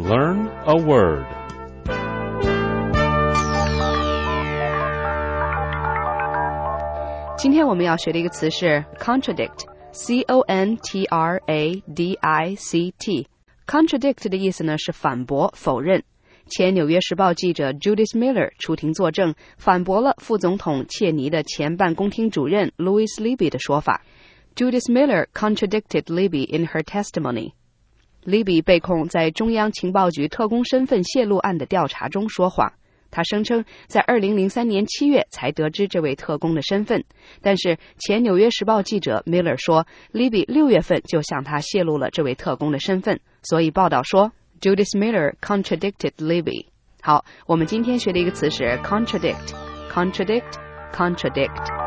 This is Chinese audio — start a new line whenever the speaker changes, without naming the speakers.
learn a word.
今天我们要学的一个词是 contradict, C-O-N-T-R-A-D-I-C-T. Contradict 的意思呢是反驳、否认。前纽约时报记者 Judith Miller 出庭作证，反驳了副总统切尼的前办公厅主任 Louis Libby 的说法。Judith Miller contradicted Libby in her testimony. Libby 被控在中央情报局特工身份泄露案的调查中说谎。他声称在2003年7月才得知这位特工的身份，但是前纽约时报记者 Miller 说 Libby 6月份就向他泄露了这位特工的身份，所以报道说 Judith Miller contradicted Libby. 好，我们今天学的一个词是 contradict, contradict, contradict.